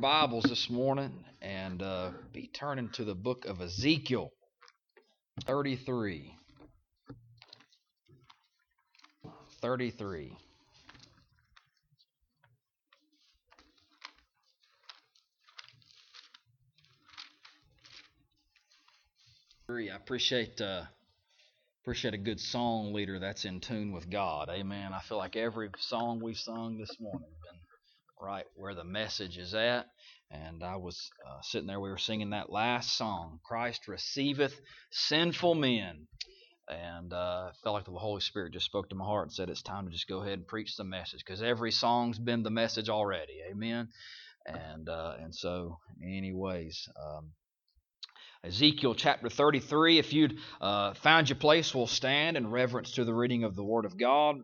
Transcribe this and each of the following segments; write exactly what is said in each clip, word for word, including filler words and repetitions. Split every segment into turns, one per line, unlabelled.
Bibles this morning and uh, be turning to the book of Ezekiel thirty-three. thirty-three. I appreciate uh, appreciate a good song leader that's in tune with God. Amen. I feel like every song we sung this morning has been right where the message is at. And I was uh, sitting there, we were singing that last song, Christ Receiveth Sinful Men. And uh, felt like the Holy Spirit just spoke to my heart and said it's time to just go ahead and preach the message, because every song's been the message already. Amen. And uh, and so, anyways, um, Ezekiel chapter thirty-three. If you'd uh, found your place, we'll stand in reverence to the reading of the Word of God.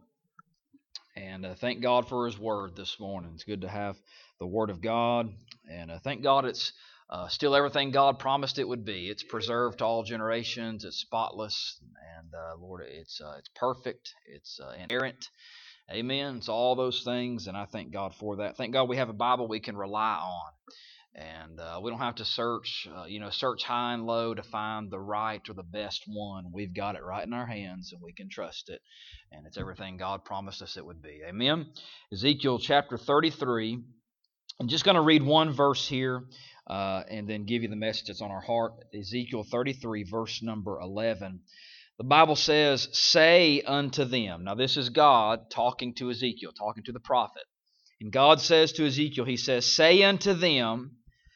And uh, thank God for His Word this morning. It's good to have the Word of God. And uh, thank God it's uh, still everything God promised it would be. It's preserved to all generations. It's spotless. And uh, Lord, it's uh, it's perfect. It's uh, inerrant. Amen. It's all those things. And I thank God for that. Thank God we have a Bible we can rely on. And uh, we don't have to search, uh, you know, search high and low to find the right or the best one. We've got it right in our hands, and we can trust it. And it's everything God promised us it would be. Amen. Ezekiel chapter thirty-three. I'm just going to read one verse here uh, and then give you the message that's on our heart. Ezekiel thirty-three, verse number eleven. The Bible says, "Say unto them." Now this is God talking to Ezekiel, talking to the prophet. And God says to Ezekiel, He says, "Say unto them,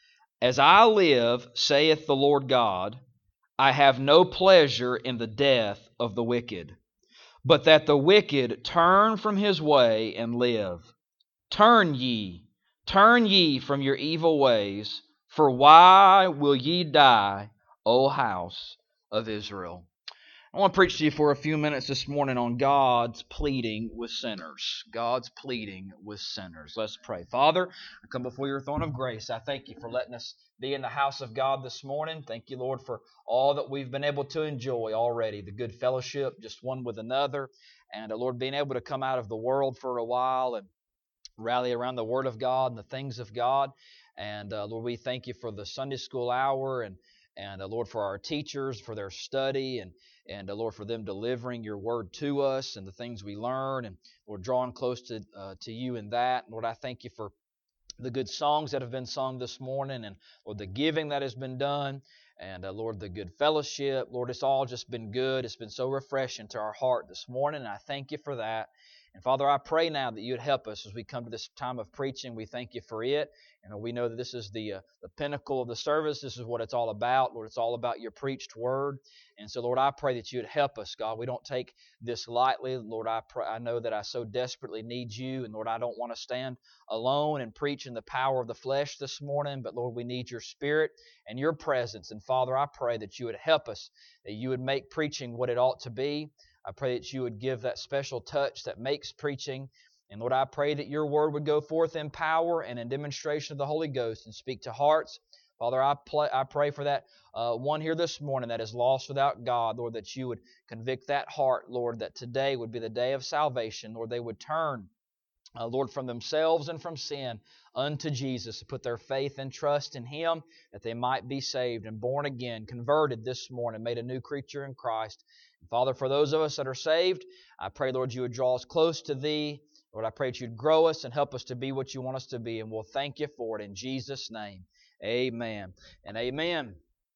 As I live, saith the Lord God, I have no pleasure in the death of the wicked, but that the wicked turn from his way and live. Turn ye, turn ye from your evil ways, for why will ye die, O house of Israel?" I want to preach to you for a few minutes this morning on God's pleading with sinners. God's pleading with sinners. Let's pray. Father, I come before your throne of grace. I thank you for letting us be in the house of God this morning. Thank you, Lord, for all that we've been able to enjoy already. The good fellowship, just one with another. And, uh, Lord, being able to come out of the world for a while and rally around the Word of God and the things of God. And, uh, Lord, we thank you for the Sunday school hour and And, uh, Lord, for our teachers, for their study, and, and uh, Lord, for them delivering your word to us and the things we learn, and, Lord, drawing close to uh, to you in that. Lord, I thank you for the good songs that have been sung this morning, and, Lord, the giving that has been done, and, uh, Lord, the good fellowship. Lord, it's all just been good. It's been so refreshing to our heart this morning, and I thank you for that. And, Father, I pray now that you'd help us as we come to this time of preaching. We thank you for it. And we know that this is the uh, the pinnacle of the service. This is what it's all about. Lord, it's all about your preached word. And so, Lord, I pray that you'd help us, God. We don't take this lightly. Lord, I pray, I know that I so desperately need you. And, Lord, I don't want to stand alone and preach in the power of the flesh this morning. But, Lord, we need your Spirit and your presence. And, Father, I pray that you would help us, that you would make preaching what it ought to be. I pray that you would give that special touch that makes preaching. And Lord, I pray that your word would go forth in power and in demonstration of the Holy Ghost and speak to hearts. Father, I, play, I pray for that uh, one here this morning that is lost without God, Lord, that you would convict that heart, Lord, that today would be the day of salvation. Lord, they would turn, uh, Lord, from themselves and from sin unto Jesus, to put their faith and trust in Him, that they might be saved and born again, converted this morning, made a new creature in Christ. And Father, for those of us that are saved, I pray, Lord, you would draw us close to Thee. Lord, I pray that you'd grow us and help us to be what you want us to be, and we'll thank you for it in Jesus' name. Amen and amen.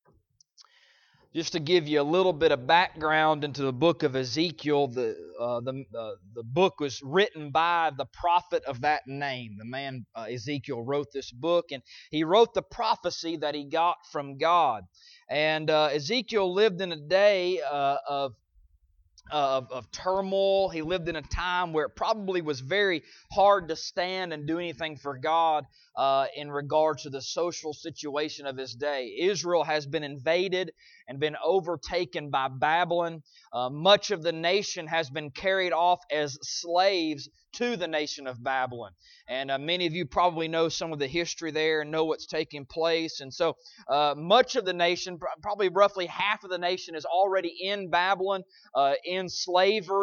Just to give you a little bit of background into the book of Ezekiel, the uh, the uh, the book was written by the prophet of that name. The man uh, Ezekiel wrote this book, and he wrote the prophecy that he got from God. And uh, Ezekiel lived in a day uh, of Of, of turmoil. He lived in a time where it probably was very hard to stand and do anything for God uh, in regards to the social situation of his day. Israel has been invaded and been overtaken by Babylon. Uh, much of the nation has been carried off as slaves to the nation of Babylon. And uh, many of you probably know some of the history there and know what's taking place. And so uh, much of the nation, probably roughly half of the nation, is already in Babylon, uh, in slavery.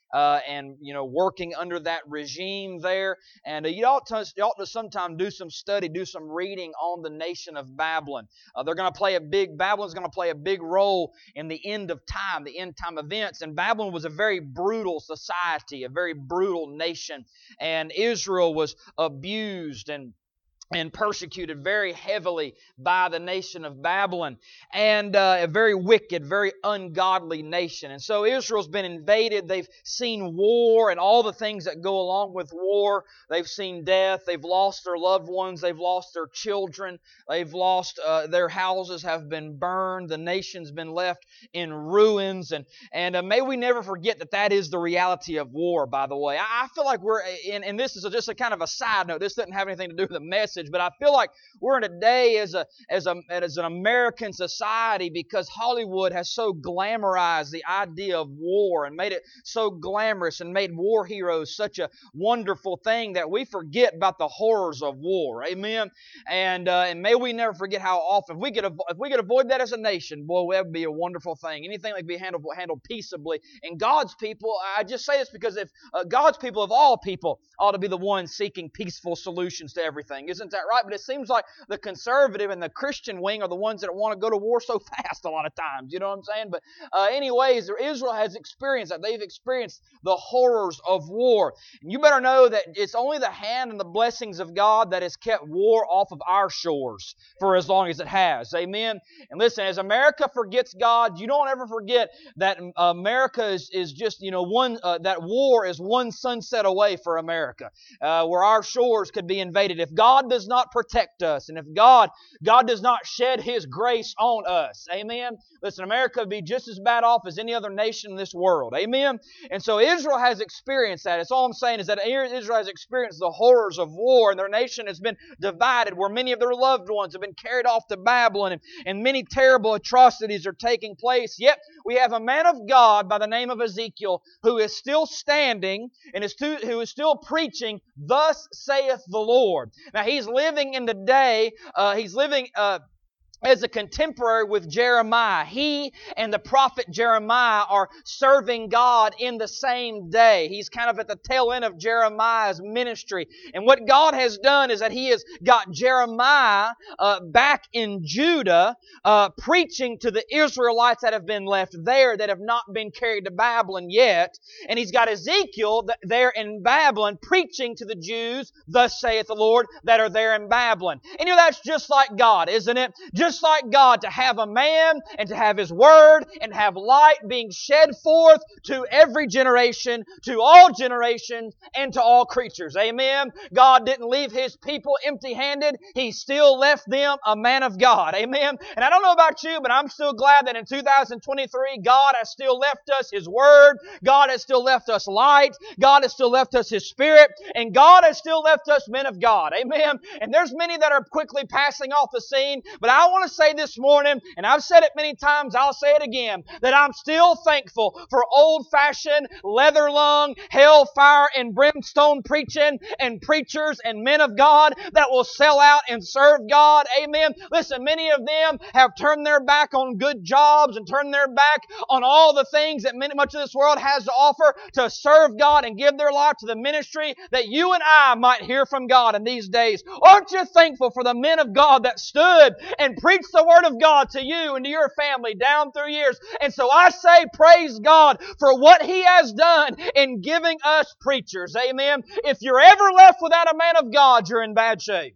uh, and you know working under that regime there. And uh, you ought to you ought to sometime do some study, do some reading on the nation of Babylon. Uh, they're going to play a big Babylon's going to play a big role in the end of time, the end time events. And Babylon was a very brutal society, a very brutal nation, and Israel was abused and and persecuted very heavily by the nation of Babylon, and uh, a very wicked, very ungodly nation. And so Israel's been invaded. They've seen war and all the things that go along with war. They've seen death. They've lost their loved ones. They've lost their children. They've lost uh, their houses have been burned. The nation's been left in ruins. And and uh, may we never forget that that is the reality of war, by the way. I, I feel like we're, in, and this is a, just a kind of a side note. This doesn't have anything to do with the message. But I feel like we're in a day as a as a as an American society because Hollywood has so glamorized the idea of war and made it so glamorous and made war heroes such a wonderful thing that we forget about the horrors of war. Amen. And uh, and may we never forget how often if we could avo- if we could avoid that as a nation, boy, that would be a wonderful thing. Anything that could be handled handled peaceably. And God's people, I just say this because if uh, God's people of all people ought to be the ones seeking peaceful solutions to everything. Isn't that right? But it seems like the conservative and the Christian wing are the ones that want to go to war so fast a lot of times. You know what I'm saying? But uh, anyways, Israel has experienced that. They've experienced the horrors of war. And you better know that it's only the hand and the blessings of God that has kept war off of our shores for as long as it has. Amen? And listen, as America forgets God, you don't ever forget that America is, is just, you know, one, uh, that war is one sunset away for America, uh, where our shores could be invaded. If God does not protect us, and if God God does not shed His grace on us, amen, listen, America would be just as bad off as any other nation in this world, amen. And so Israel has experienced that. It's all I'm saying is that Israel has experienced the horrors of war, and their nation has been divided, where many of their loved ones have been carried off to Babylon, and, and many terrible atrocities are taking place. Yet we have a man of God by the name of Ezekiel who is still standing and is to, who is still preaching, "Thus saith the Lord." Now he's living in the day, uh, he's living uh, as a contemporary with Jeremiah. He and the prophet Jeremiah are serving God in the same day. He's kind of at the tail end of Jeremiah's ministry. And what God has done is that He has got Jeremiah uh, back in Judah, uh, preaching to the Israelites that have been left there, that have not been carried to Babylon yet. And He's got Ezekiel there in Babylon, preaching to the Jews, "Thus saith the Lord," that are there in Babylon. And you know, that's just like God, isn't it? Just Just like God, to have a man and to have His Word and have light being shed forth to every generation, to all generations, and to all creatures. Amen. God didn't leave His people empty-handed. He still left them a man of God. Amen. And I don't know about you, but I'm still glad that in two thousand twenty-three, God has still left us His Word. God has still left us light. God has still left us His Spirit. And God has still left us men of God. Amen. And there's many that are quickly passing off the scene, but I want to say this morning, and I've said it many times, I'll say it again, that I'm still thankful for old-fashioned, leather-lung, hellfire and brimstone preaching and preachers and men of God that will sell out and serve God. Amen. Listen, many of them have turned their back on good jobs and turned their back on all the things that many, much of this world has to offer to serve God and give their life to the ministry that you and I might hear from God in these days. Aren't you thankful for the men of God that stood and preach the Word of God to you and to your family down through years? And so I say praise God for what He has done in giving us preachers. Amen. If you're ever left without a man of God, you're in bad shape.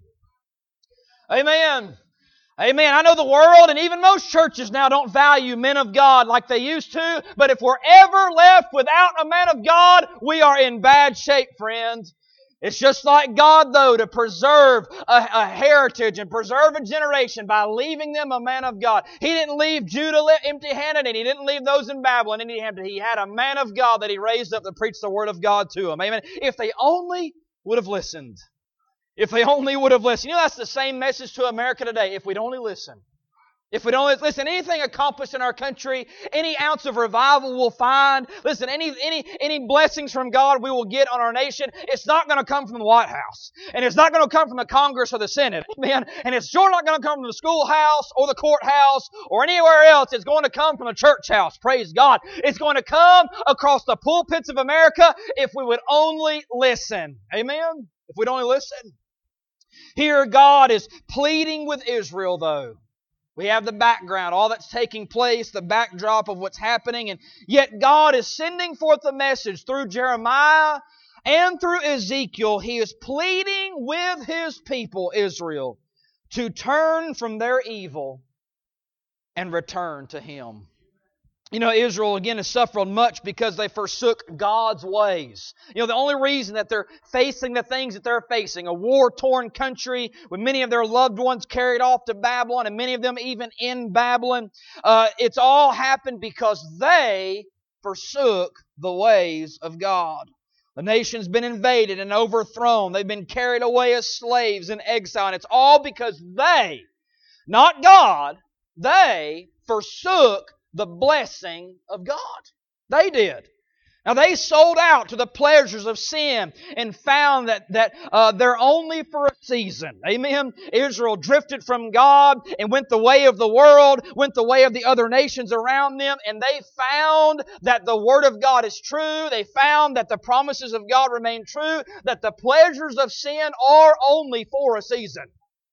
Amen. Amen. I know the world and even most churches now don't value men of God like they used to, but if we're ever left without a man of God, we are in bad shape, friends. It's just like God, though, to preserve a, a heritage and preserve a generation by leaving them a man of God. He didn't leave Judah empty-handed, and He didn't leave those in Babylon empty-handed. He had a man of God that He raised up to preach the Word of God to them. Amen. If they only would have listened. If they only would have listened. You know, that's the same message to America today. If we'd only listen. If we don't, listen, anything accomplished in our country, any ounce of revival we'll find, listen, any any any blessings from God we will get on our nation, it's not going to come from the White House. And it's not going to come from the Congress or the Senate. Amen. And it's sure not going to come from the schoolhouse or the courthouse or anywhere else. It's going to come from the church house. Praise God. It's going to come across the pulpits of America if we would only listen. Amen. If we'd only listen. Here God is pleading with Israel, though. We have the background, all that's taking place, the backdrop of what's happening, and yet God is sending forth a message through Jeremiah and through Ezekiel. He is pleading with His people, Israel, to turn from their evil and return to Him. You know, Israel, again, has suffered much because they forsook God's ways. You know, the only reason that they're facing the things that they're facing, a war-torn country with many of their loved ones carried off to Babylon and many of them even in Babylon, uh, it's all happened because they forsook the ways of God. The nation's been invaded and overthrown. They've been carried away as slaves in exile. And it's all because they, not God, they forsook the blessing of God. They did. Now they sold out to the pleasures of sin and found that, that uh, they're only for a season. Amen. Israel drifted from God and went the way of the world, went the way of the other nations around them, and they found that the Word of God is true. They found that the promises of God remain true, that the pleasures of sin are only for a season.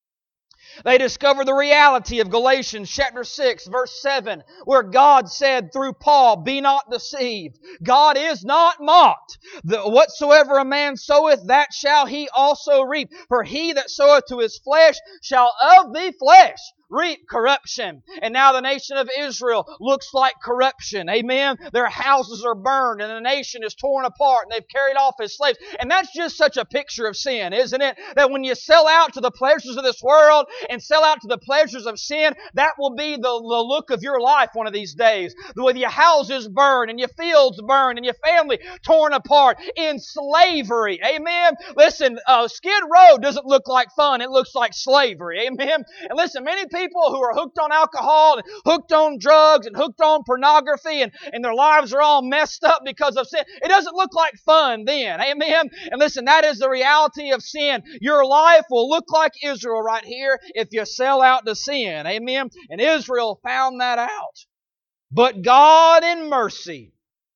They discovered the reality of Galatians chapter six, verse seven, where God said through Paul, "Be not deceived. God is not mocked. The, whatsoever a man soweth, that shall he also reap. For he that soweth to his flesh shall of the flesh reap corruption." And now the nation of Israel looks like corruption. Amen. Their houses are burned and the nation is torn apart and they've carried off as slaves. And that's just such a picture of sin, isn't it? That when you sell out to the pleasures of this world and sell out to the pleasures of sin, that will be the, the look of your life one of these days. With your houses burned and your fields burned and your family torn apart in slavery. Amen. Listen, uh, Skid Row doesn't look like fun. It looks like slavery. Amen. And listen, many people People who are hooked on alcohol and hooked on drugs and hooked on pornography and, and their lives are all messed up because of sin. It doesn't look like fun then. Amen? And listen, that is the reality of sin. Your life will look like Israel right here if you sell out to sin. Amen? And Israel found that out. But God in mercy,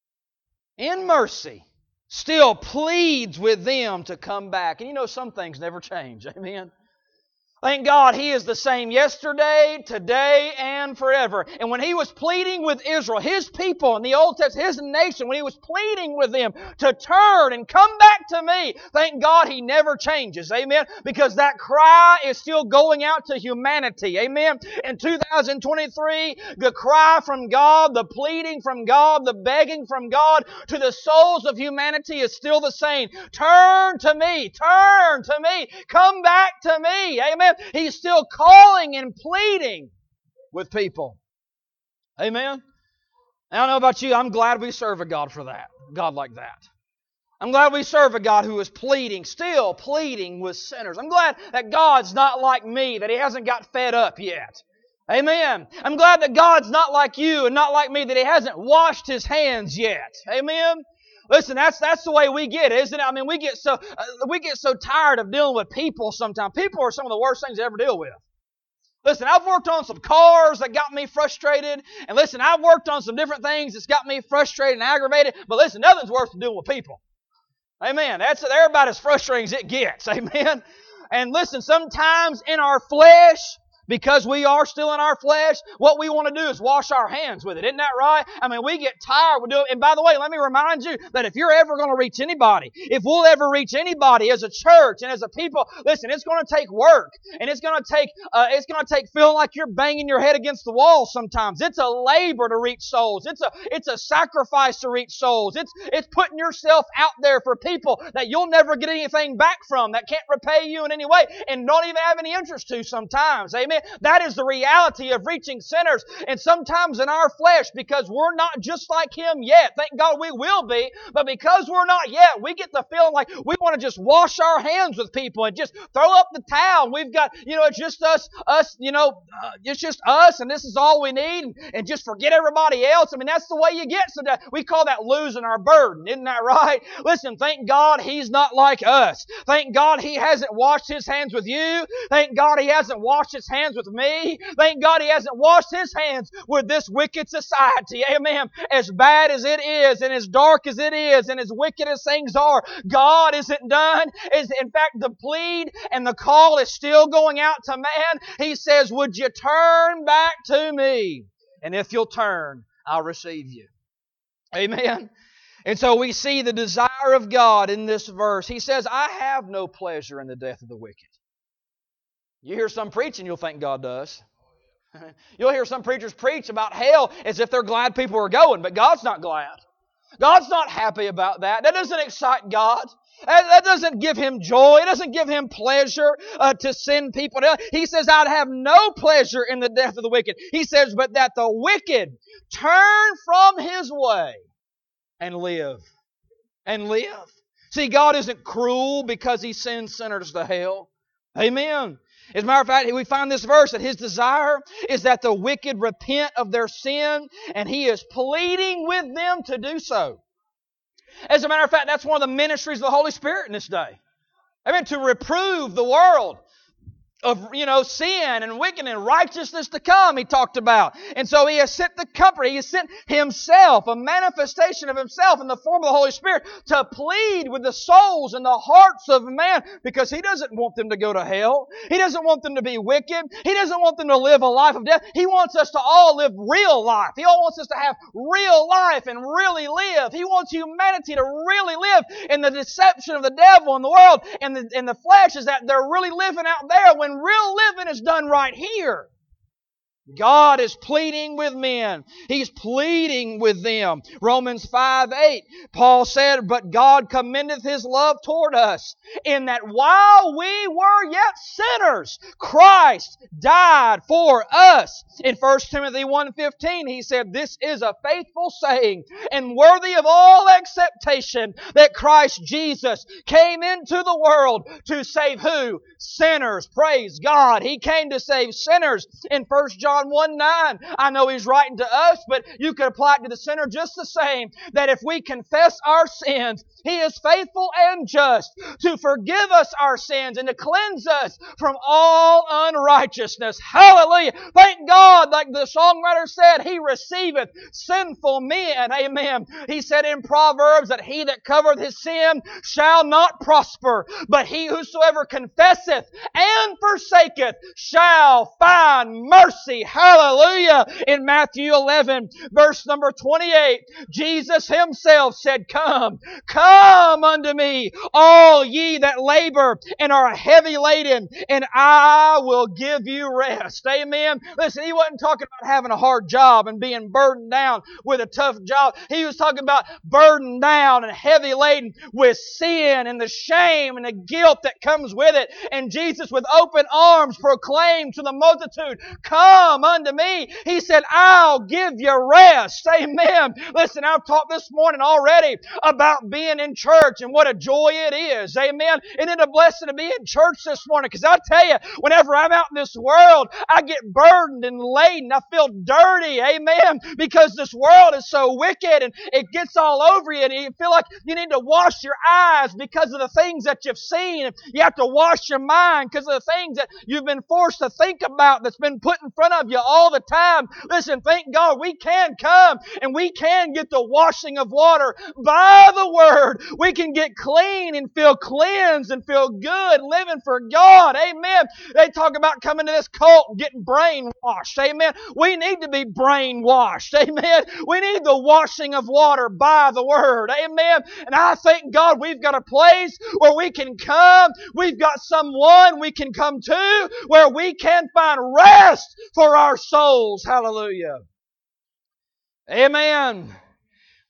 in mercy, still pleads with them to come back. And you know some things never change. Amen? Thank God He is the same yesterday, today, and forever. And when He was pleading with Israel, His people in the Old Testament, His nation, when He was pleading with them to turn and come back to me, thank God He never changes. Amen? Because that cry is still going out to humanity. Amen? In two thousand twenty-three, the cry from God, the pleading from God, the begging from God to the souls of humanity is still the same. Turn to me. Turn to me. Come back to me. Amen? He's still calling and pleading with people. Amen? I don't know about you. I'm glad we serve a God for that. God like that. I'm glad we serve a God who is pleading, still pleading with sinners. I'm glad that God's not like me, that He hasn't got fed up yet. Amen. I'm glad that God's not like you and not like me, that He hasn't washed His hands yet. Amen. Listen, that's that's the way we get, isn't it? I mean, we get so uh, we get so tired of dealing with people sometimes. People are some of the worst things to ever deal with. Listen, I've worked on some cars that got me frustrated. And listen, I've worked on some different things that's got me frustrated and aggravated. But listen, nothing's worse than dealing with people. Amen. That's they're about as frustrating as it gets. Amen. And listen, sometimes in our flesh, because we are still in our flesh, what we want to do is wash our hands with it. Isn't that right? I mean, we get tired with doing it. And by the way, let me remind you that if you're ever going to reach anybody, if we'll ever reach anybody as a church and as a people, listen, it's going to take work. And it's going to take, uh, it's going to take feeling like you're banging your head against the wall sometimes. It's a labor to reach souls. It's a, it's a sacrifice to reach souls. It's, it's putting yourself out there for people that you'll never get anything back from, that can't repay you in any way and don't even have any interest to sometimes. Amen. Amen. That is the reality of reaching sinners. And sometimes in our flesh, because we're not just like Him yet, thank God we will be, but because we're not yet, we get the feeling like we want to just wash our hands with people and just throw up the towel. We've got, you know, it's just us, us, you know, uh, it's just us, and this is all we need, and, and just forget everybody else. I mean, that's the way you get. So that we call that losing our burden. Isn't that right? Listen, thank God He's not like us. Thank God He hasn't washed His hands with you. Thank God He hasn't washed His hands with me. Thank God He hasn't washed His hands with this wicked society. Amen. As bad as it is, and as dark as it is, and as wicked as things are, God isn't done. Is in fact, the plead and the call is still going out to man. He says, would you turn back to me? And if you'll turn, I'll receive you. Amen. And so we see the desire of God in this verse. He says, I have no pleasure in the death of the wicked. You hear some preaching, you'll think God does. You'll hear some preachers preach about hell as if they're glad people are going, but God's not glad. God's not happy about that. That doesn't excite God. That, that doesn't give Him joy. It doesn't give Him pleasure uh, to send people to hell. He says, I'd have no pleasure in the death of the wicked. He says, but that the wicked turn from his way and live. And live. See, God isn't cruel because He sends sinners to hell. Amen. As a matter of fact, we find this verse that His desire is that the wicked repent of their sin, and He is pleading with them to do so. As a matter of fact, that's one of the ministries of the Holy Spirit in this day. Amen. To reprove the world of, you know, sin and wickedness and righteousness to come, He talked about. And so He has sent the Comforter. He has sent Himself, a manifestation of Himself in the form of the Holy Spirit, to plead with the souls and the hearts of man, because He doesn't want them to go to hell. He doesn't want them to be wicked. He doesn't want them to live a life of death. He wants us to all live real life. He all wants us to have real life and really live. He wants humanity to really live. And the deception of the devil and the world and the, and the flesh is that they're really living out there when real living is done right here. God is pleading with men. He's pleading with them. Romans five eight, Paul said, but God commendeth His love toward us, in that while we were yet sinners, Christ died for us. In First Timothy one fifteen, he said, this is a faithful saying, and worthy of all acceptation, that Christ Jesus came into the world to save who? Sinners. Praise God. He came to save sinners. In First John one nine, I know He's writing to us, but you could apply it to the sinner just the same, that if we confess our sins, He is faithful and just to forgive us our sins and to cleanse us from all unrighteousness. Hallelujah. Thank God, like the songwriter said, He receiveth sinful men. Amen. He said in Proverbs that he that covereth his sin shall not prosper, but he whosoever confesseth and forsaketh shall find mercy. Hallelujah. In Matthew eleven, verse number twenty-eight, Jesus Himself said, Come, come unto me, all ye that labor and are heavy laden, and I will give you rest. Amen. Listen, He wasn't talking about having a hard job and being burdened down with a tough job. He was talking about burdened down and heavy laden with sin and the shame and the guilt that comes with it. And Jesus, with open arms, proclaimed to the multitude, Come unto me. He said, I'll give you rest. Amen. Listen, I've talked this morning already about being in church and what a joy it is. Amen. Isn't it a blessing to be in church this morning? Because I tell you, whenever I'm out in this world, I get burdened and laden. I feel dirty. Amen. Because this world is so wicked and it gets all over you, and you feel like you need to wash your eyes because of the things that you've seen. You have to wash your mind because of the things that you've been forced to think about that's been put in front of you all the time. Listen, thank God we can come and we can get the washing of water by the Word. We can get clean and feel cleansed and feel good living for God. Amen. They talk about coming to this cult and getting brainwashed. Amen. We need to be brainwashed. Amen. We need the washing of water by the Word. Amen. And I thank God we've got a place where we can come. We've got someone we can come to where we can find rest for our souls. Hallelujah. Amen.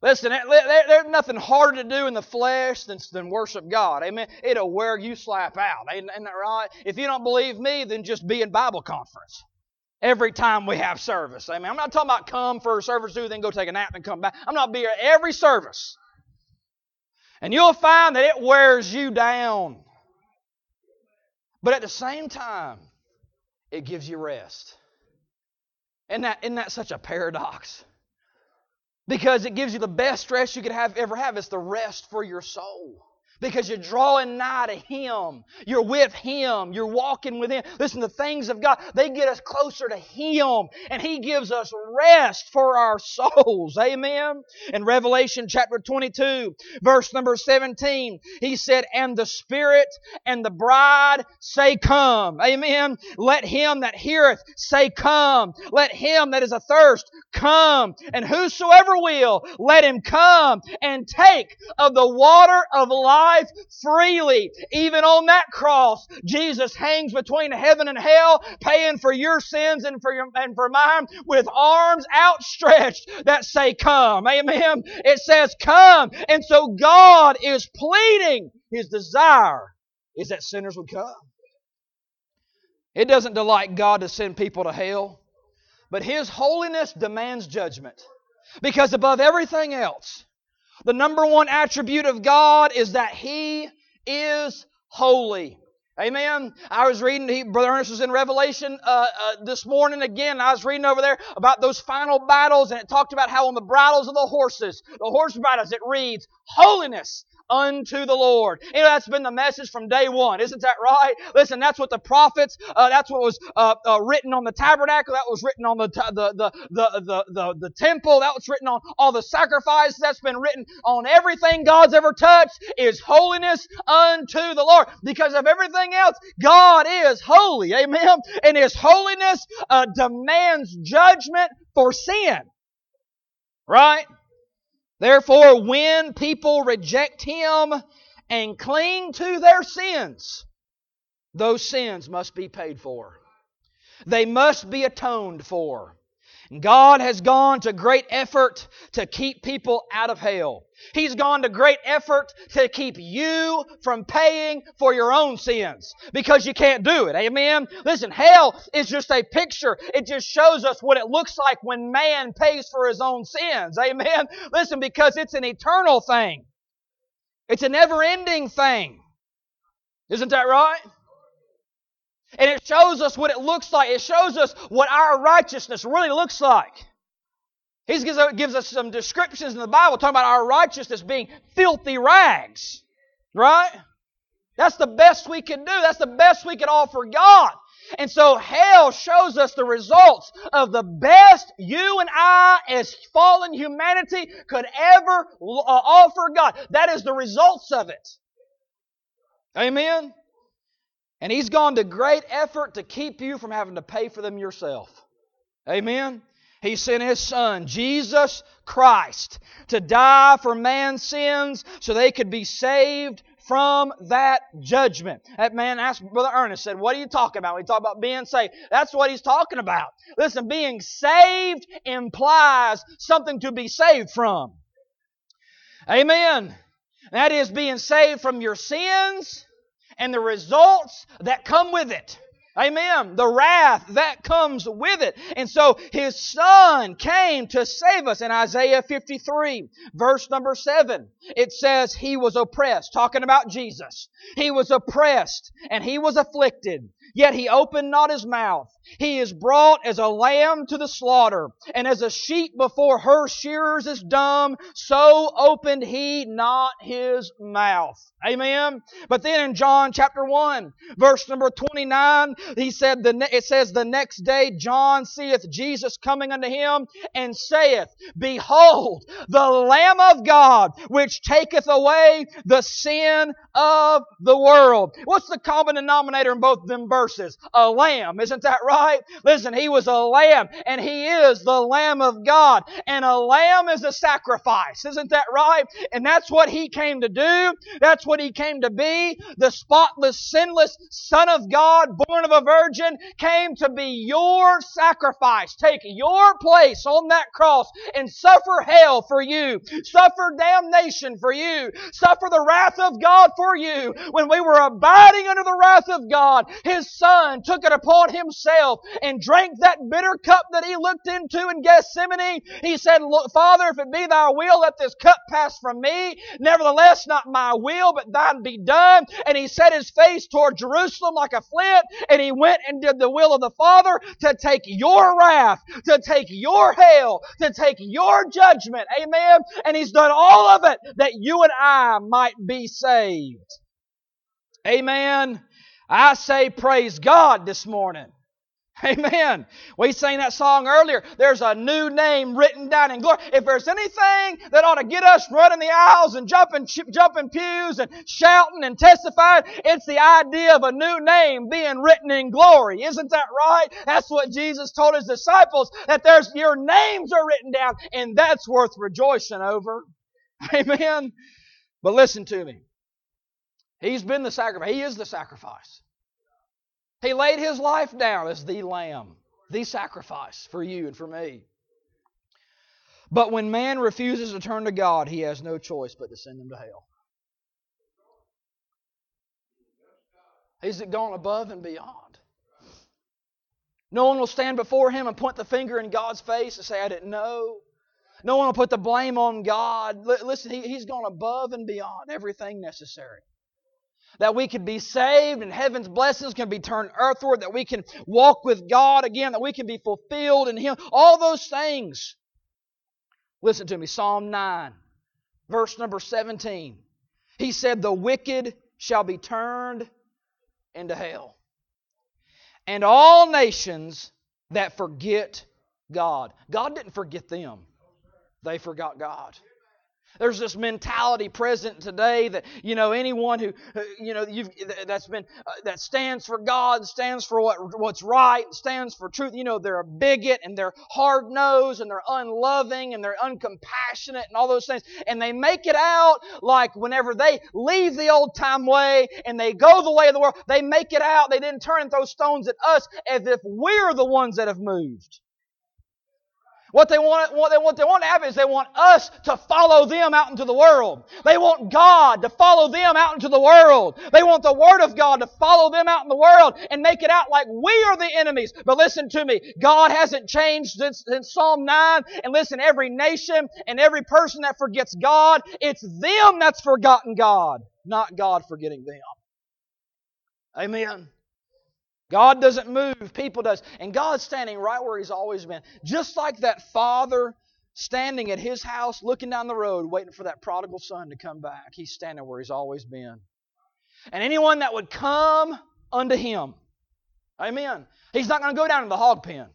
Listen, there's nothing harder to do in the flesh than, than worship God. Amen. It'll wear you slap out. Ain't, ain't that right? If you don't believe me, then just be in Bible conference every time we have service. Amen. I'm not talking about come for a service, do, then go take a nap and come back. I'm not be here every service. And you'll find that it wears you down. But at the same time, it gives you rest. Isn't that, isn't that such a paradox? Because it gives you the best rest you could have ever have. It's the rest for your soul. Because you're drawing nigh to Him. You're with Him. You're walking with Him. Listen, the things of God, they get us closer to Him. And He gives us rest for our souls. Amen? In Revelation chapter twenty-two, verse number seventeen, He said, "And the Spirit and the bride say, Come." Amen? "Let him that heareth say, Come. Let him that is athirst come. And whosoever will, let him come and take of the water of life freely." Even on that cross, Jesus hangs between heaven and hell, paying for your sins and for your, and for mine, with arms outstretched that say, Come. Amen? It says, Come. And so God is pleading. His desire is that sinners would come. It doesn't delight God to send people to hell, but His holiness demands judgment. Because above everything else, the number one attribute of God is that He is holy. Amen. I was reading, he, Brother Ernest was in Revelation uh, uh, this morning again. I was reading over there about those final battles, and it talked about how on the bridles of the horses, the horse bridles, it reads, Holiness unto the Lord. You know, that's been the message from day one. Isn't that right? Listen, that's what the prophets, uh, that's what was uh, uh, written on the tabernacle, that was written on the, the, the, the, the, the, the temple, that was written on all the sacrifices, that's been written on everything God's ever touched, is holiness unto the Lord. Because of everything else, God is holy. Amen? And His holiness uh, demands judgment for sin. Right? Therefore, when people reject Him and cling to their sins, those sins must be paid for. They must be atoned for. God has gone to great effort to keep people out of hell. He's gone to great effort to keep you from paying for your own sins, because you can't do it. Amen? Listen, hell is just a picture. It just shows us what it looks like when man pays for his own sins. Amen? Listen, because it's an eternal thing. It's a never-ending thing. Isn't that right? And it shows us what it looks like. It shows us what our righteousness really looks like. He gives us some descriptions in the Bible talking about our righteousness being filthy rags. Right? That's the best we can do. That's the best we can offer God. And so hell shows us the results of the best you and I as fallen humanity could ever uh, offer God. That is the results of it. Amen? And He's gone to great effort to keep you from having to pay for them yourself. Amen? He sent His Son, Jesus Christ, to die for man's sins so they could be saved from that judgment. That man asked Brother Ernest, said, what are you talking about? We talk about being saved. That's what he's talking about. Listen, being saved implies something to be saved from. Amen. That is being saved from your sins and the results that come with it. Amen. The wrath that comes with it. And so His Son came to save us. In Isaiah fifty-three, verse number seven, it says He was oppressed. Talking about Jesus. He was oppressed and He was afflicted, yet He opened not His mouth. He is brought as a lamb to the slaughter, and as a sheep before her shearers is dumb, so opened He not His mouth. Amen. But then in John chapter one, verse number twenty-nine, he said, the, it says, the next day John seeth Jesus coming unto him, and saith, Behold, the Lamb of God, which taketh away the sin of the world. What's the common denominator in both of them verses? verses. A lamb. Isn't that right? Listen, He was a lamb, and He is the Lamb of God. And a lamb is a sacrifice. Isn't that right? And that's what He came to do. That's what He came to be. The spotless, sinless Son of God, born of a virgin, came to be your sacrifice. Take your place on that cross and suffer hell for you. Suffer damnation for you. Suffer the wrath of God for you. When we were abiding under the wrath of God, His Son took it upon Himself and drank that bitter cup that He looked into in Gethsemane. He said, Father, if it be Thy will, let this cup pass from me. Nevertheless, not my will, but Thine be done. And He set His face toward Jerusalem like a flint, and He went and did the will of the Father to take your wrath, to take your hell, to take your judgment. Amen. And He's done all of it that you and I might be saved. Amen. I say praise God this morning. Amen. We sang that song earlier. There's a new name written down in glory. If there's anything that ought to get us running the aisles and jumping, jumping pews and shouting and testifying, it's the idea of a new name being written in glory. Isn't that right? That's what Jesus told His disciples, that there's your names are written down, and that's worth rejoicing over. Amen. But listen to me. He's been the sacrifice. He is the sacrifice. He laid His life down as the lamb, the sacrifice for you and for me. But when man refuses to turn to God, he has no choice but to send them to hell. He's gone above and beyond. No one will stand before Him and point the finger in God's face and say, I didn't know. No one will put the blame on God. Listen, he, He's gone above and beyond everything necessary. That we can be saved and heaven's blessings can be turned earthward. That we can walk with God again. That we can be fulfilled in Him. All those things. Listen to me. Psalm nine, verse number seventeen. He said, the wicked shall be turned into hell, and all nations that forget God. God didn't forget them. They forgot God. There's this mentality present today that, you know, anyone who, you know, you've, that's been, uh, that stands for God, stands for what what's right, stands for truth. You know, they're a bigot and they're hard-nosed and they're unloving and they're uncompassionate and all those things. And they make it out like whenever they leave the old-time way and they go the way of the world, they make it out, they didn't turn and throw stones at us as if we're the ones that have moved. What they want, what they, what they want to happen is they want us to follow them out into the world. They want God to follow them out into the world. They want the Word of God to follow them out in the world and make it out like we are the enemies. But listen to me. God hasn't changed since, since Psalm nine. And listen, every nation and every person that forgets God, it's them that's forgotten God, not God forgetting them. Amen. God doesn't move, people does. And God's standing right where He's always been. Just like that father standing at his house, looking down the road, waiting for that prodigal son to come back. He's standing where He's always been. And anyone that would come unto Him, amen, He's not going to go down to the hog pen.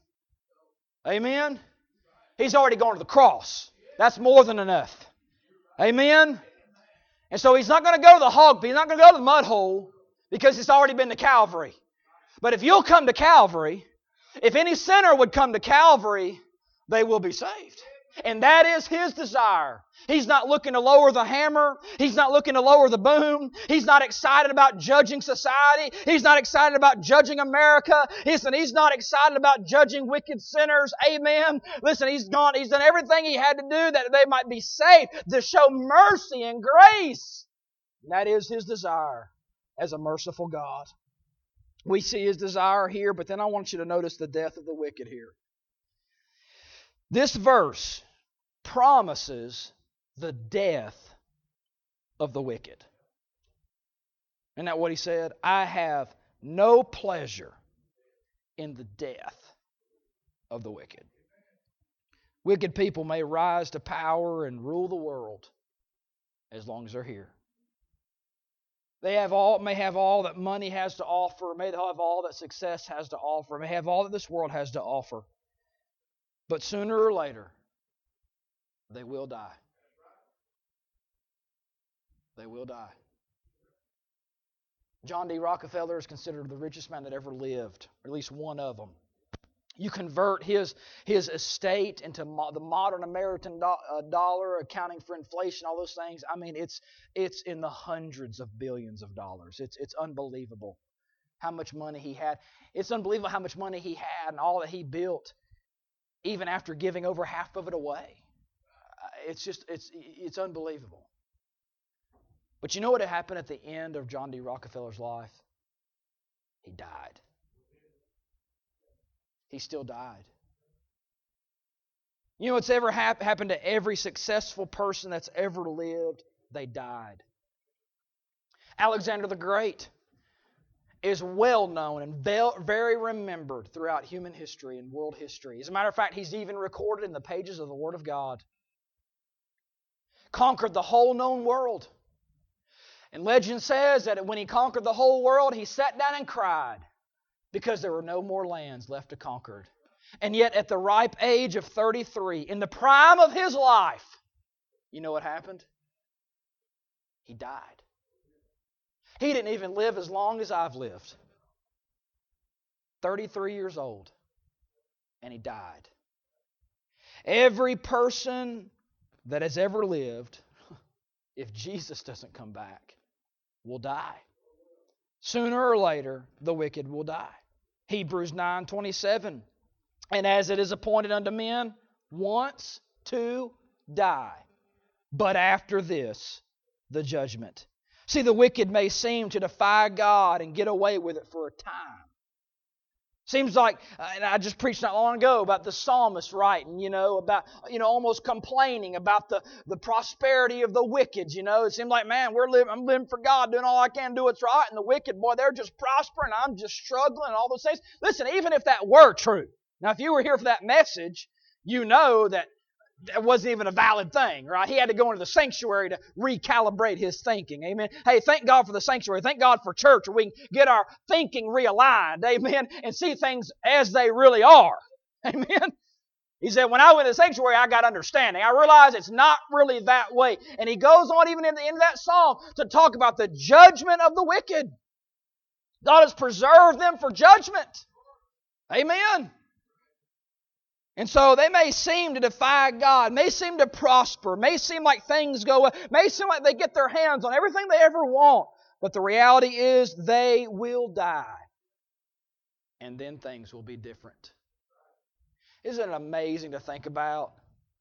Amen. He's already gone to the cross. That's more than enough. Amen. And so He's not going to go to the hog pen. He's not going to go to the mud hole because He's already been to Calvary. But if you'll come to Calvary, if any sinner would come to Calvary, they will be saved. And that is His desire. He's not looking to lower the hammer. He's not looking to lower the boom. He's not excited about judging society. He's not excited about judging America. Listen, He's not excited about judging wicked sinners. Amen. Listen, He's gone. He's done everything He had to do that they might be saved, to show mercy and grace. And that is His desire as a merciful God. We see His desire here, but then I want you to notice the death of the wicked here. This verse promises the death of the wicked. Isn't that what He said? I have no pleasure in the death of the wicked. Wicked people may rise to power and rule the world as long as they're here. They have all, may have all that money has to offer, may have all that success has to offer, may have all that this world has to offer. But sooner or later, they will die. They will die. John D. Rockefeller is considered the richest man that ever lived, or at least one of them. You convert his, his estate into mo- the modern American do- uh, dollar, accounting for inflation, all those things. I mean, it's it's in the hundreds of billions of dollars. It's it's unbelievable how much money he had. It's unbelievable how much money he had and all that he built, even after giving over half of it away. Uh, It's just it's it's unbelievable. But you know what happened at the end of John D. Rockefeller's life? He died. He still died. You know what's ever hap- happened to every successful person that's ever lived? They died. Alexander the Great is well known and very remembered throughout human history and world history. As a matter of fact, he's even recorded in the pages of the Word of God. Conquered the whole known world. And legend says that when he conquered the whole world, he sat down and cried because there were no more lands left to conquer. And yet at the ripe age of thirty-three, in the prime of his life, you know what happened? He died. He didn't even live as long as I've lived. thirty-three years old. And he died. Every person that has ever lived, if Jesus doesn't come back, will die. Sooner or later, the wicked will die. Hebrews nine twenty-seven. And as it is appointed unto men once to die, but after this, the judgment. See, the wicked may seem to defy God and get away with it for a time. Seems like, and I just preached not long ago about the psalmist writing, you know, about, you know, almost complaining about the, the prosperity of the wicked, you know. It seemed like, man, we're living, I'm living for God, doing all I can to do what's right, and the wicked, boy, they're just prospering, I'm just struggling, and all those things. Listen, even if that were true, now if you were here for that message, you know that that wasn't even a valid thing, right? He had to go into the sanctuary to recalibrate his thinking, amen? Hey, thank God for the sanctuary. Thank God for church where we can get our thinking realigned, amen, and see things as they really are, amen? He said, when I went to the sanctuary, I got understanding. I realized it's not really that way. And he goes on even in the end of that psalm to talk about the judgment of the wicked. God has preserved them for judgment, amen? And so they may seem to defy God, may seem to prosper, may seem like things go well, may seem like they get their hands on everything they ever want. But the reality is they will die. And then things will be different. Isn't it amazing to think about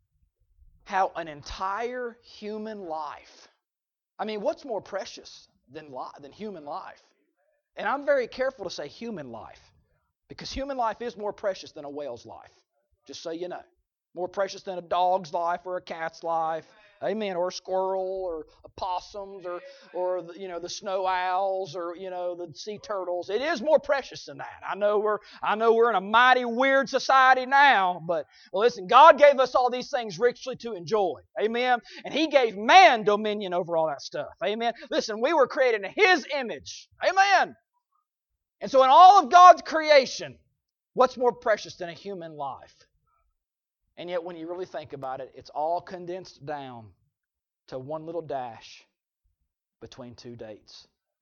how an entire human life, I mean, what's more precious than, li- than human life? And I'm very careful to say human life, because human life is more precious than a whale's life. Just so you know. More precious than a dog's life or a cat's life. Amen. Or a squirrel or opossums or, or the, you know, the snow owls or, you know, the sea turtles. It is more precious than that. I know we're I know we're in a mighty weird society now, but well, listen, God gave us all these things richly to enjoy. Amen. And He gave man dominion over all that stuff. Amen. Listen, we were created in His image. Amen. And so in all of God's creation, what's more precious than a human life? And yet when you really think about it, it's all condensed down to one little dash between two dates.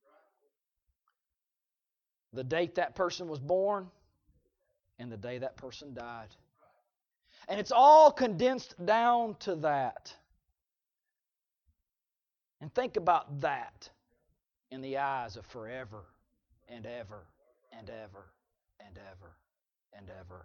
The date that person was born and the day that person died. And it's all condensed down to that. And think about that in the eyes of forever and ever and ever and ever and ever.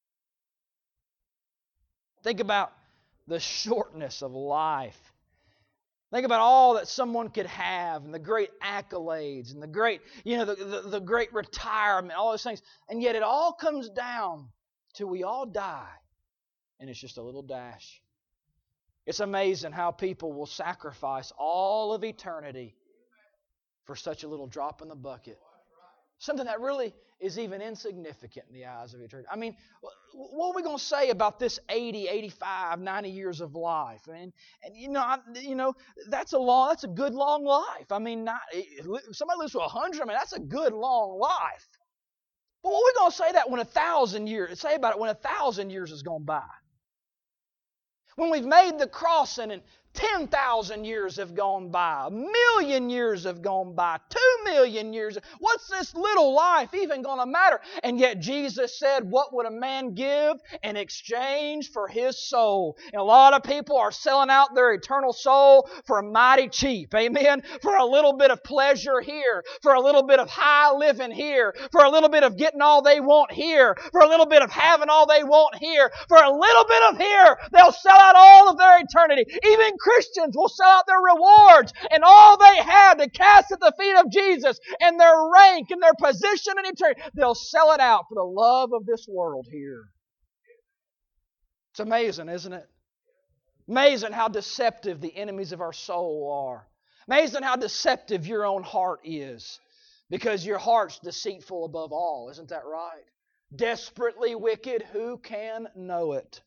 Think about the shortness of life. Think about all that someone could have and the great accolades and the great, you know, the, the, the great retirement, all those things. And yet it all comes down to we all die. And it's just a little dash. It's amazing how people will sacrifice all of eternity for such a little drop in the bucket. Something that really is even insignificant in the eyes of eternity. I mean, what are we going to say about this eighty, eighty-five, ninety years of life? And, and you know, I, you know, that's a long, that's a good long life. I mean, not, somebody lives to a hundred. I mean, that's a good long life. But what are we going to say that when a thousand years? Say about it when a thousand years has gone by. When we've made the crossing and ten thousand years have gone by. A million years have gone by. Two million years. What's this little life even going to matter? And yet Jesus said, what would a man give in exchange for his soul? And a lot of people are selling out their eternal soul for a mighty cheap. Amen? For a little bit of pleasure here. For a little bit of high living here. For a little bit of getting all they want here. For a little bit of having all they want here. For a little bit of here. They'll sell out all of their eternity. Even Christians will sell out their rewards and all they had to cast at the feet of Jesus and their rank and their position in eternity. They'll sell it out for the love of this world here. It's amazing, isn't it? Amazing how deceptive the enemies of our soul are. Amazing how deceptive your own heart is. Because your heart's deceitful above all. Isn't that right? Desperately wicked, who can know it?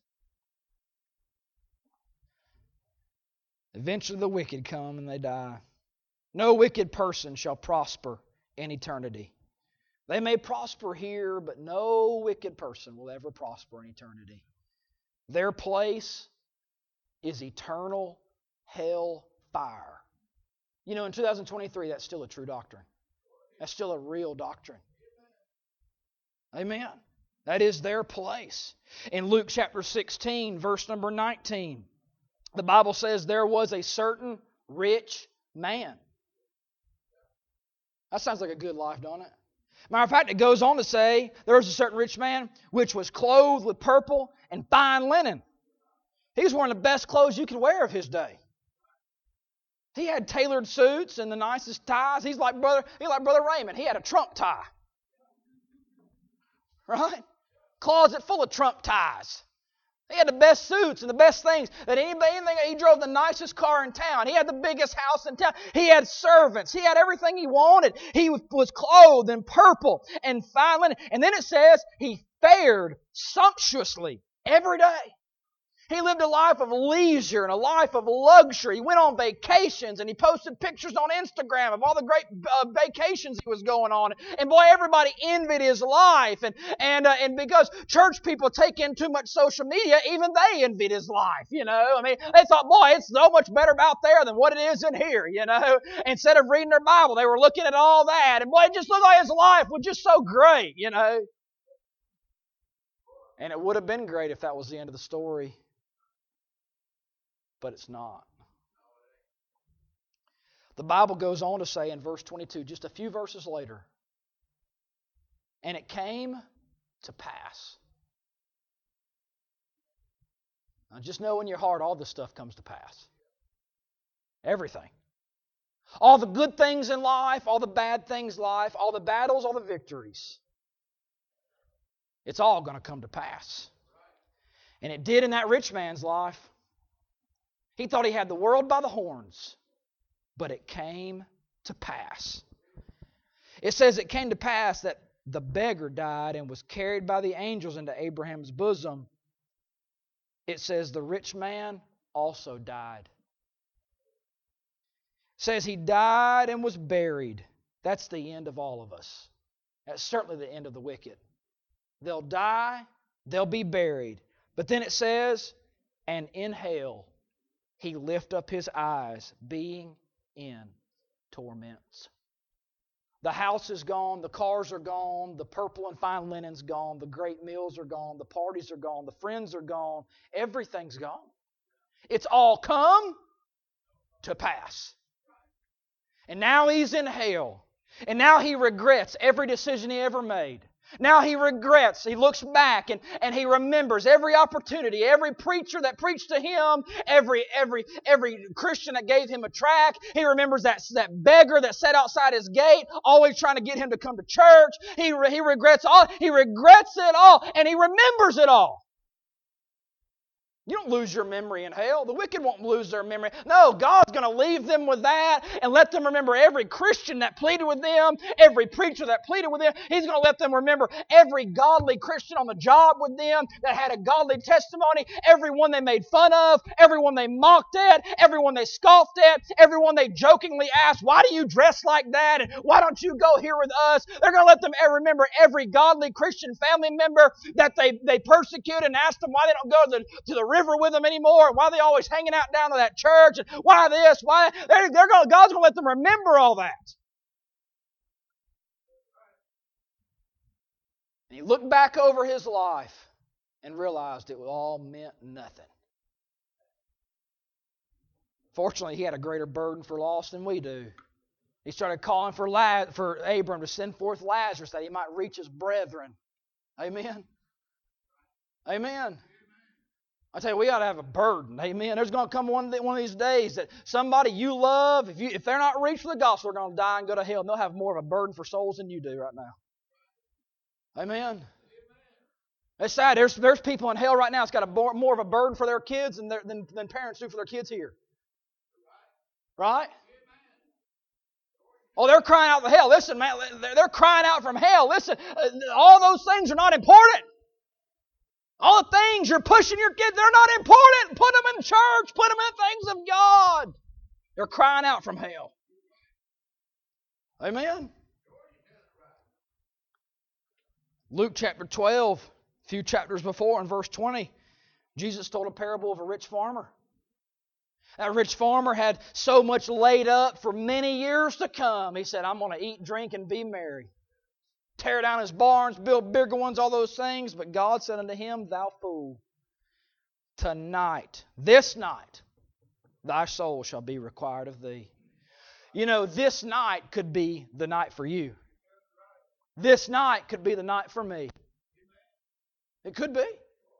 Eventually the wicked come and they die. No wicked person shall prosper in eternity. They may prosper here, but no wicked person will ever prosper in eternity. Their place is eternal hell fire. You know, in two thousand twenty-three, that's still a true doctrine. That's still a real doctrine. Amen. That is their place. In Luke chapter sixteen, verse number nineteen, the Bible says there was a certain rich man. That sounds like a good life, don't it? Matter of fact, it goes on to say there was a certain rich man which was clothed with purple and fine linen. He was wearing the best clothes you could wear of his day. He had tailored suits and the nicest ties. He's like brother, he's like Brother Raymond. He had a Trump tie. Right? Closet full of Trump ties. He had the best suits and the best things that anybody, anything. He drove the nicest car in town. He had the biggest house in town. He had servants. He had everything he wanted. He was clothed in purple and fine linen. And then it says he fared sumptuously every day. He lived a life of leisure and a life of luxury. He went on vacations and he posted pictures on Instagram of all the great uh, vacations he was going on. And boy, everybody envied his life. And and uh, and because church people take in too much social media, even they envied his life. You know, I mean, they thought, boy, it's so much better out there than what it is in here. You know, instead of reading their Bible, they were looking at all that. And boy, it just looked like his life was just so great. You know, and it would have been great if that was the end of the story. But it's not. The Bible goes on to say in verse twenty-two, just a few verses later, and it came to pass. Now just know in your heart all this stuff comes to pass. Everything. All the good things in life, all the bad things in life, all the battles, all the victories. It's all going to come to pass. And it did in that rich man's life. He thought he had the world by the horns, but it came to pass. It says it came to pass that the beggar died and was carried by the angels into Abraham's bosom. It says the rich man also died. It says he died and was buried. That's the end of all of us. That's certainly the end of the wicked. They'll die, they'll be buried. But then it says, and in hell he lift up his eyes, being in torments. The house is gone, the cars are gone, the purple and fine linen's gone, the great meals are gone, the parties are gone, the friends are gone, everything's gone. It's all come to pass. And now he's in hell. And now he regrets every decision he ever made. Now he regrets. He looks back and, and he remembers every opportunity, every preacher that preached to him, every every every Christian that gave him a tract. He remembers that, that beggar that sat outside his gate, always trying to get him to come to church. He, he regrets all. He regrets it all, and he remembers it all. You don't lose your memory in hell. The wicked won't lose their memory. No, God's going to leave them with that and let them remember every Christian that pleaded with them, every preacher that pleaded with them. He's going to let them remember every godly Christian on the job with them that had a godly testimony, everyone they made fun of, everyone they mocked at, everyone they scoffed at, everyone they jokingly asked, why do you dress like that? And why don't you go here with us? They're going to let them remember every godly Christian family member that they, they persecuted and asked them why they don't go to the, to the river river with them anymore. Why are they always hanging out down to that church? And why this? Why they're, they're going? God's going to let them remember all that. And he looked back over his life and realized it all meant nothing. Fortunately, he had a greater burden for loss than we do. He started calling for, La- for Abram to send forth Lazarus that he might reach his brethren. Amen. Amen. I tell you, we ought to have a burden. Amen. There's going to come one, one of these days that somebody you love, if you if they're not reached for the gospel, they're going to die and go to hell. And they'll have more of a burden for souls than you do right now. Amen. It's sad. There's, there's people in hell right now that's got a more, more of a burden for their kids than, their, than, than parents do for their kids here. Right? Oh, they're crying out for hell. Listen, man, they're crying out from hell. Listen, all those things are not important. All the things you're pushing your kids, they're not important. Put them in church. Put them in things of God. They're crying out from hell. Amen? Luke chapter twelve, a few chapters before, in verse twenty, Jesus told a parable of a rich farmer. That rich farmer had so much laid up for many years to come. He said, I'm going to eat, drink, and be merry. Tear down his barns, build bigger ones, all those things. But God said unto him, Thou fool, tonight, this night, thy soul shall be required of thee. You know, this night could be the night for you. This night could be the night for me. It could be.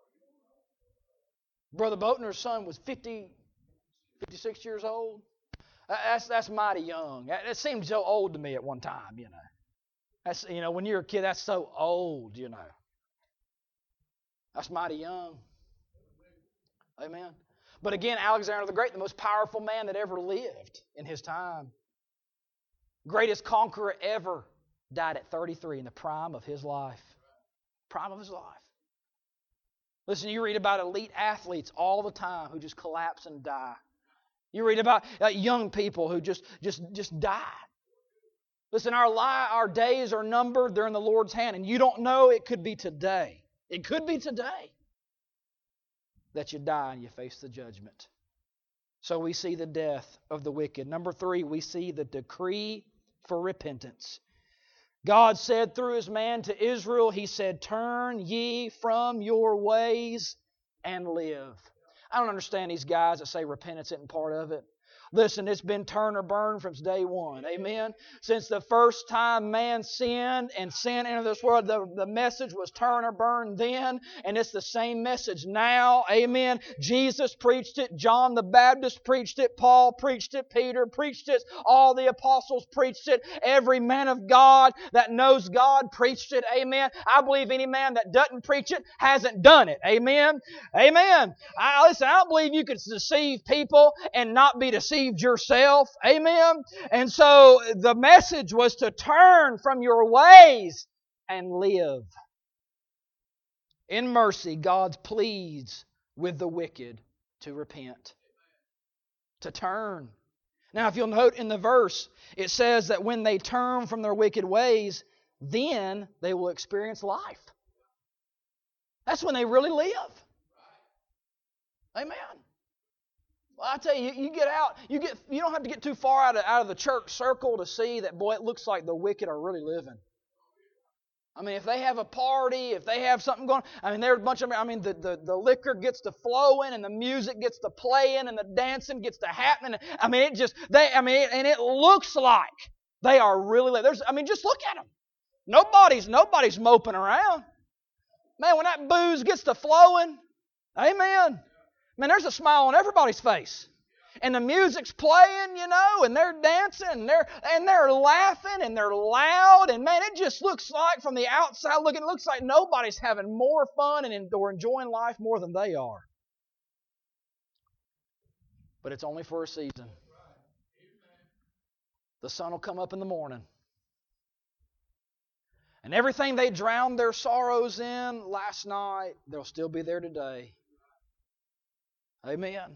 Brother Boatner's son was fifty, fifty-six years old. That's that's mighty young. It seemed so old to me at one time, you know. That's, you know, when you're a kid, that's so old, you know. That's mighty young. Amen. But again, Alexander the Great, the most powerful man that ever lived in his time. Greatest conqueror ever, died at thirty-three in the prime of his life. Prime of his life. Listen, you read about elite athletes all the time who just collapse and die. You read about uh, young people who just, just, just die. Listen, our, li- our days are numbered. They're in the Lord's hand. And you don't know, it could be today. It could be today that you die and you face the judgment. So we see the death of the wicked. Number three, we see the decree for repentance. God said through His man to Israel, He said, turn ye from your ways and live. I don't understand these guys that say repentance isn't part of it. Listen, it's been turn or burn from day one. Amen? Since the first time man sinned and sin entered this world, the, the message was turn or burn then, and it's the same message now. Amen? Jesus preached it. John the Baptist preached it. Paul preached it. Peter preached it. All the apostles preached it. Every man of God that knows God preached it. Amen? I believe any man that doesn't preach it hasn't done it. Amen? Amen. I, listen, I don't believe you can deceive people and not be deceived yourself. Amen. And so the message was to turn from your ways and live. In mercy, God pleads with the wicked to repent, to turn. Now, if you'll note in the verse, it says that when they turn from their wicked ways, then they will experience life. That's when they really live. Amen. Well, I tell you, you get out, you get, you don't have to get too far out of, out of the church circle to see that, boy, it looks like the wicked are really living. I mean, if they have a party, if they have something going, I mean, there's a bunch of, I mean, the, the, the liquor gets to flowing and the music gets to playing and the dancing gets to happening. I mean, it just, they, I mean, and it looks like they are really living. There's, I mean, just look at them. Nobody's, nobody's moping around. Man, when that booze gets to flowing, amen. Man, there's a smile on everybody's face. And the music's playing, you know, and they're dancing, and they're, and they're laughing, and they're loud. And man, it just looks like, from the outside looking, it looks like nobody's having more fun and or enjoying life more than they are. But it's only for a season. The sun will come up in the morning. And everything they drowned their sorrows in last night, they'll still be there today. Amen.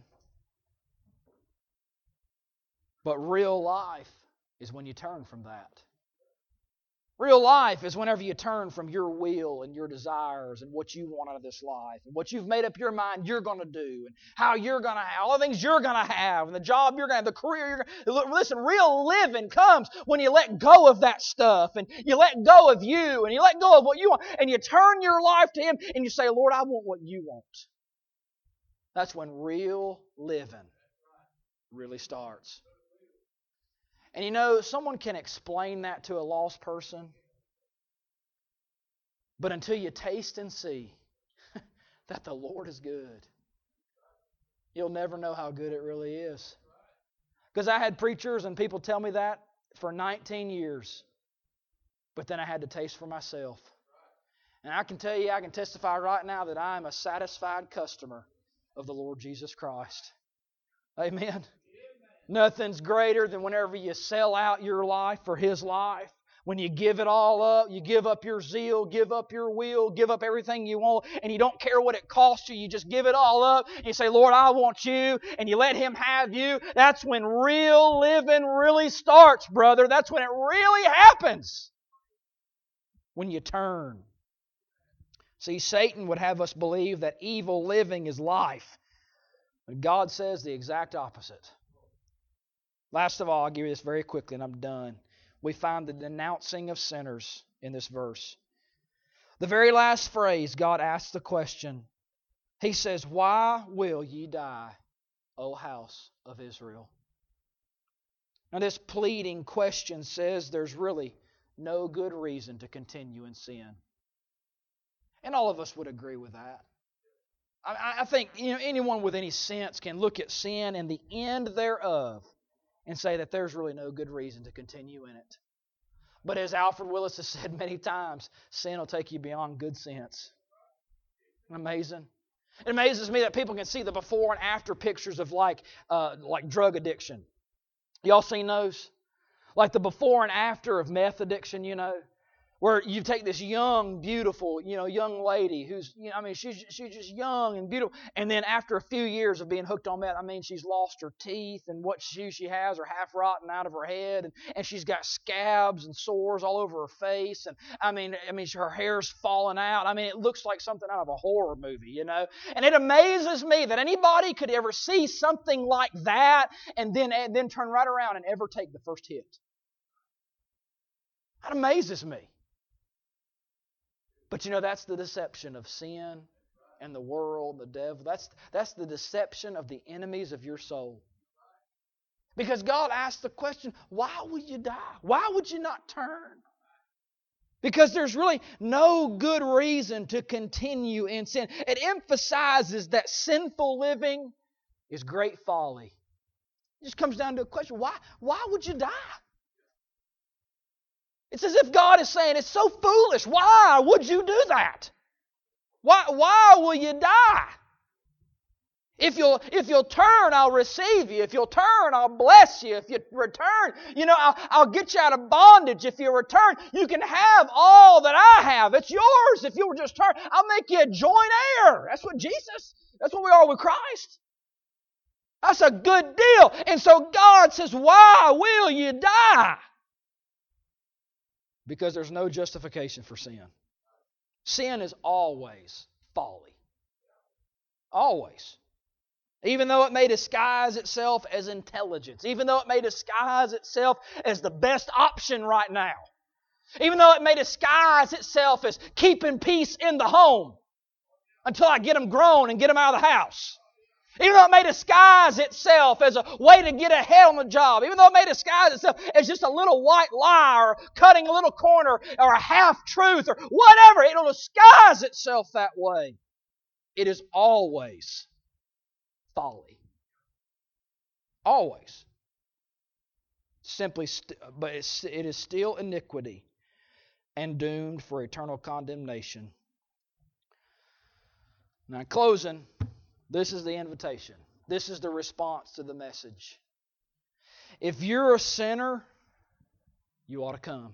But real life is when you turn from that. Real life is whenever you turn from your will and your desires and what you want out of this life and what you've made up your mind you're going to do and how you're going to have, all the things you're going to have and the job you're going to have, the career you're going to... Listen, real living comes when you let go of that stuff and you let go of you and you let go of what you want and you turn your life to Him and you say, Lord, I want what you want. That's when real living really starts. And you know, someone can explain that to a lost person, but until you taste and see that the Lord is good, you'll never know how good it really is. Because I had preachers and people tell me that for nineteen years, but then I had to taste for myself. And I can tell you, I can testify right now that I am a satisfied customer of the Lord Jesus Christ. Amen. Nothing's greater than whenever you sell out your life for His life. When you give it all up, you give up your zeal, give up your will, give up everything you want, and you don't care what it costs you. You just give it all up, and you say, Lord, I want you, and you let Him have you. That's when real living really starts, brother. That's when it really happens. When you turn. See, Satan would have us believe that evil living is life. But God says the exact opposite. Last of all, I'll give you this very quickly and I'm done. We find the denouncing of sinners in this verse. The very last phrase, God asks the question. He says, why will ye die, O house of Israel? Now this pleading question says there's really no good reason to continue in sin. And all of us would agree with that. I, I think you know, anyone with any sense can look at sin and the end thereof and say that there's really no good reason to continue in it. But as Alfred Willis has said many times, sin will take you beyond good sense. Isn't it amazing? It amazes me that people can see the before and after pictures of like, uh, like drug addiction. Y'all seen those? Like the before and after of meth addiction, you know. Where you take this young, beautiful, you know, young lady who's, you know, I mean, she's she's just young and beautiful, and then after a few years of being hooked on meth, I mean, she's lost her teeth, and what shoes she has are half rotten out of her head, and, and she's got scabs and sores all over her face, and I mean, I mean, her hair's falling out. I mean, it looks like something out of a horror movie, you know. And it amazes me that anybody could ever see something like that, and then and then turn right around and ever take the first hit. That amazes me. But you know, that's the deception of sin and the world, the devil. That's, that's the deception of the enemies of your soul. Because God asked the question, why will you die? Why would you not turn? Because there's really no good reason to continue in sin. It emphasizes that sinful living is great folly. It just comes down to a question, why, why would you die? It's as if God is saying, it's so foolish. Why would you do that? Why, why will you die? If you'll, if you'll turn, I'll receive you. If you'll turn, I'll bless you. If you return, you know, I'll, I'll get you out of bondage. If you return, you can have all that I have. It's yours. If you'll just turn, I'll make you a joint heir. That's what Jesus, that's what we are with Christ. That's a good deal. And so God says, why will you die? Because there's no justification for sin. Sin is always folly. Always. Even though it may disguise itself as intelligence. Even though it may disguise itself as the best option right now. Even though it may disguise itself as keeping peace in the home until I get them grown and get them out of the house. Even though it may disguise itself as a way to get ahead on the job. Even though it may disguise itself as just a little white lie or cutting a little corner or a half-truth or whatever. It'll disguise itself that way. It is always folly. Always. Simply, st- but it's, it is still iniquity and doomed for eternal condemnation. Now, in closing, this is the invitation. This is the response to the message. If you're a sinner, you ought to come.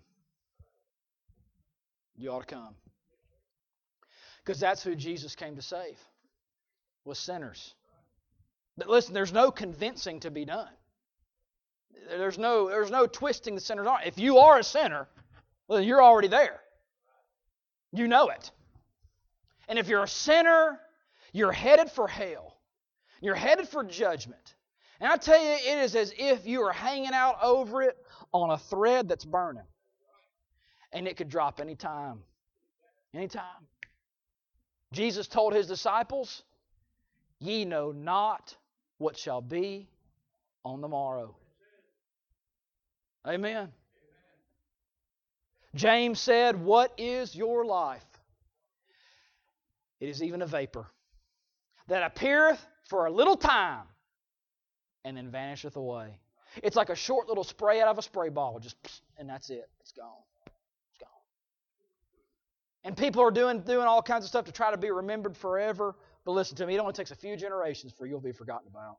You ought to come. Because that's who Jesus came to save, was sinners. But listen, there's no convincing to be done. There's no, there's no twisting the sinner's arm. If you are a sinner, Well, you're already there. You know it. And if you're a sinner, you're headed for hell. You're headed for judgment. And I tell you, it is as if you are hanging out over it on a thread that's burning. And it could drop any time. Any time. Jesus told His disciples, ye know not what shall be on the morrow. Amen. James said, what is your life? It is even a vapor that appeareth for a little time and then vanisheth away. It's like a short little spray out of a spray bottle, just and that's it. It's gone. It's gone. And people are doing doing all kinds of stuff to try to be remembered forever. But listen to me, it only takes a few generations for you'll be forgotten about.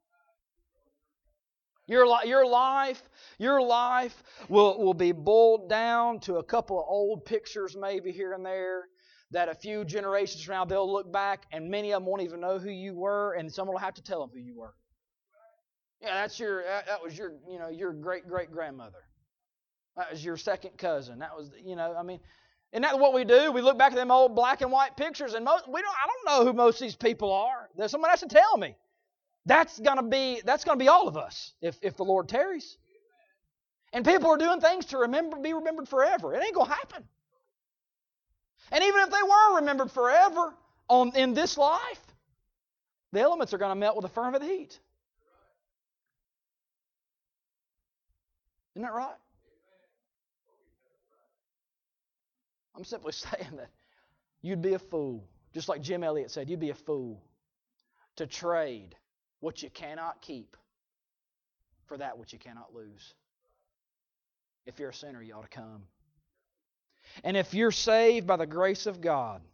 Your, li- your life, your life will, will be boiled down to a couple of old pictures maybe here and there that a few generations from now they'll look back and many of them won't even know who you were, and someone will have to tell them who you were. Yeah, that's your that, that was your you know your great great grandmother. That was your second cousin. That was you know I mean, isn't that what we do? We look back at them old black and white pictures, and most, we don't. I don't know who most of these people are. There's someone has to tell me. That's gonna be that's gonna be all of us if if the Lord tarries. And people are doing things to remember be remembered forever. It ain't gonna happen. And even if they were remembered forever on in this life, the elements are going to melt with the firmament heat. Isn't that right? I'm simply saying that you'd be a fool, just like Jim Elliot said, you'd be a fool to trade what you cannot keep for that which you cannot lose. If you're a sinner, you ought to come. And if you're saved by the grace of God,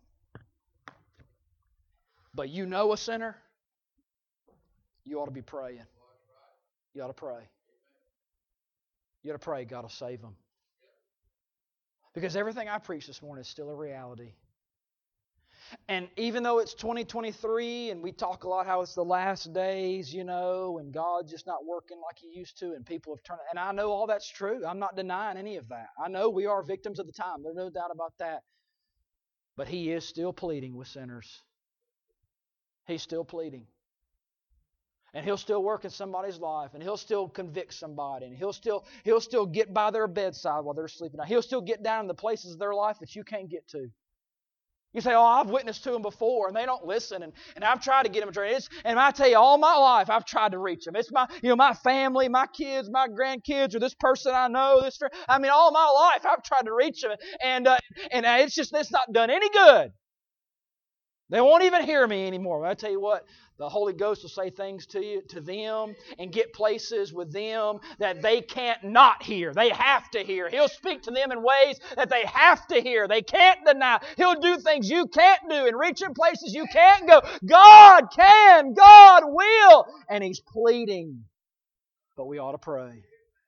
but you know a sinner, you ought to be praying. You ought to pray. You ought to pray God will save them. Because everything I preach this morning is still a reality. And even though it's twenty twenty-three and we talk a lot how it's the last days, you know, and God's just not working like He used to and people have turned... And I know all that's true. I'm not denying any of that. I know we are victims of the time. There's no doubt about that. But He is still pleading with sinners. He's still pleading. And He'll still work in somebody's life, and He'll still convict somebody, and He'll still He'll still get by their bedside while they're sleeping. He'll still get down in the places of their life that you can't get to. You say, oh, I've witnessed to them before, and they don't listen, and, and I've tried to get them to church. And I tell you, all my life, I've tried to reach them. It's my, you know, my family, my kids, my grandkids, or this person I know. This, I mean, all my life, I've tried to reach them, and uh, and it's just it's not done any good. They won't even hear me anymore. But I tell you what, the Holy Ghost will say things to you, to them, and get places with them that they can't not hear. They have to hear. He'll speak to them in ways that they have to hear. They can't deny. He'll do things you can't do and reach in places you can't go. God can. God will. And He's pleading. But we ought to pray.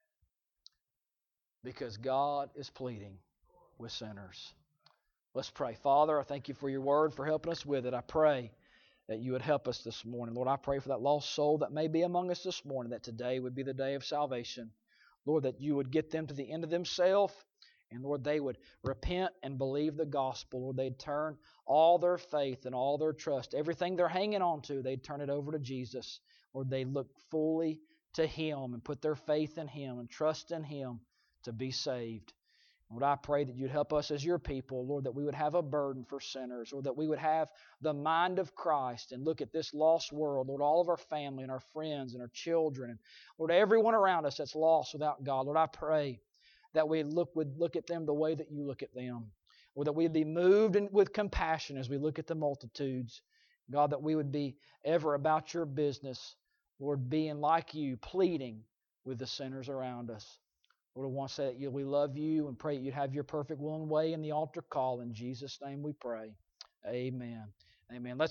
Because God is pleading with sinners. Let's pray. Father, I thank You for Your word, for helping us with it. I pray that You would help us this morning. Lord, I pray for that lost soul that may be among us this morning, that today would be the day of salvation. Lord, that You would get them to the end of themselves, and Lord, they would repent and believe the gospel. Lord, they'd turn all their faith and all their trust, everything they're hanging on to, they'd turn it over to Jesus. Lord, they'd look fully to Him and put their faith in Him and trust in Him to be saved. Lord, I pray that You'd help us as Your people, Lord, that we would have a burden for sinners, or that we would have the mind of Christ and look at this lost world, Lord, all of our family and our friends and our children, and Lord, everyone around us that's lost without God. Lord, I pray that we look would look at them the way that You look at them, or that we'd be moved in, with compassion as we look at the multitudes. God, that we would be ever about Your business, Lord, being like You, pleading with the sinners around us. Lord, I want to say that you, we love You and pray that You'd have Your perfect will and way in the altar call. In Jesus' name we pray. Amen. Amen. Let's